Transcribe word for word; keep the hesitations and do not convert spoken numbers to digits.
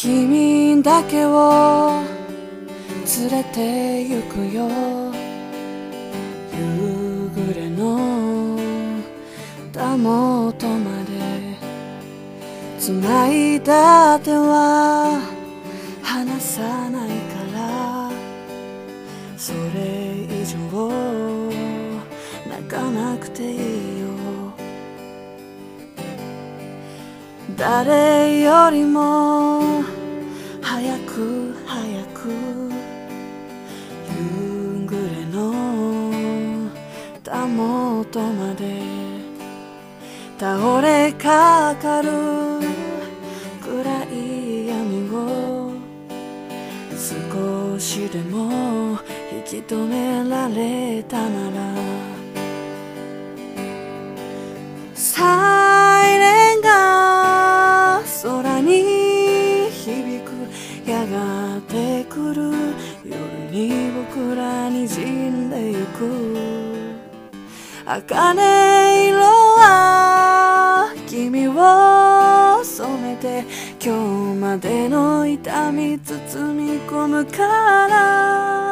君だけを連れて行くよ、夕暮れのたもとまで。繋いだ手は離さないから、それ以上泣かなくていいよ。誰よりも早く早く夕暮れのたもとまで倒れかかる暗い闇を少しでも引き止められたなら、サイレンが空に響く、やがて来る夜に僕らにじんでゆく。茜色は君を染めて今日までの痛み包み込むから、